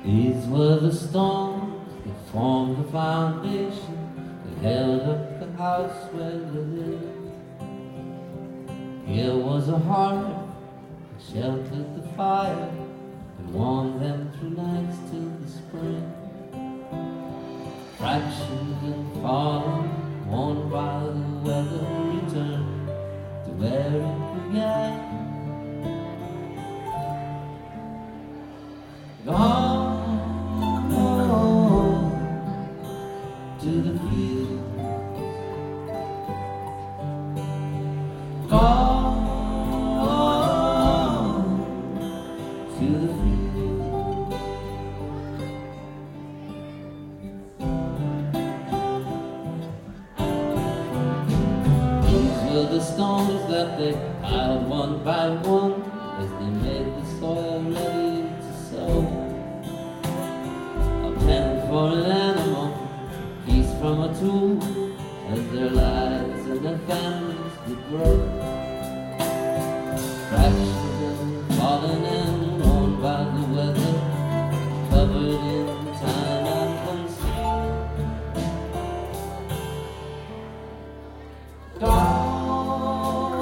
These were the stones that formed the foundation that held up the house where they lived. Here was a heart that sheltered the fire and warmed them through nights till the spring. Fractured and fallen, worn by the weather, returned to where it began. Gone to the field, gone to the field. These were the stones that they piled one by one as they made the soil ready to sow. A pen for an animal, peace from a tool, as their lives and their families would grow. Fractured and fallen and worn by the weather, covered in time and concealed. Gone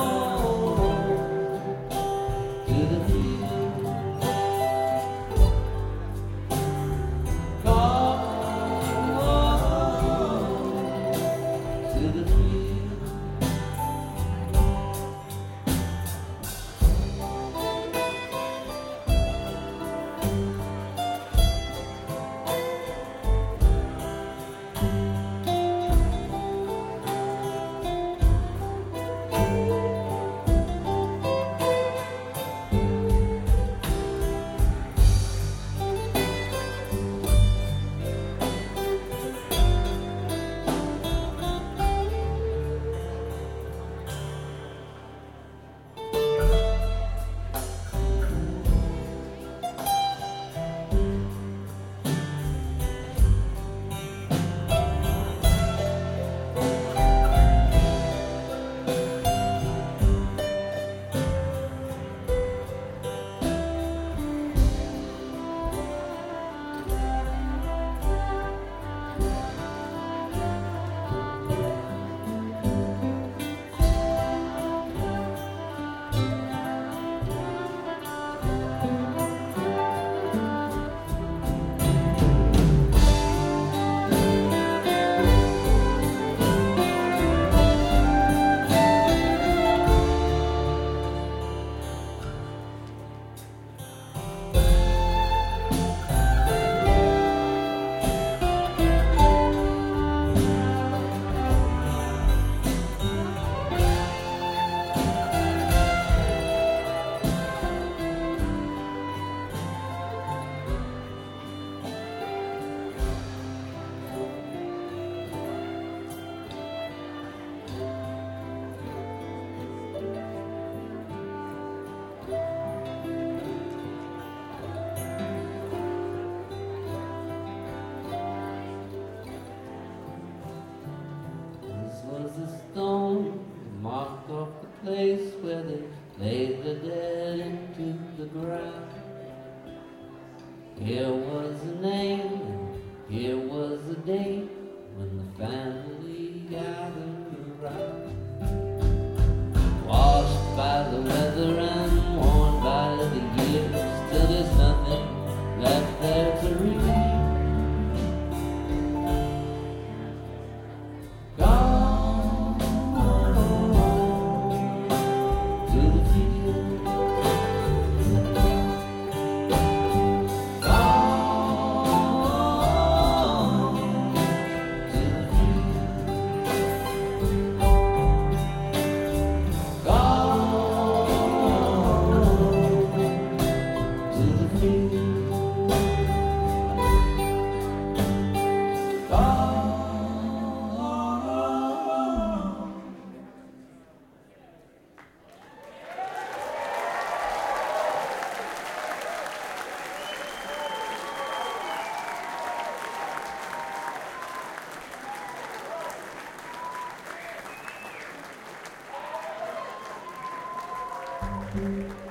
to the field, gone to the field. Marked off the place where they laid the dead into the ground. Here was a name, and here was a date when the family gathered around. Washed by the weather and worn by the years, till there's nothing left there to read. Thank you.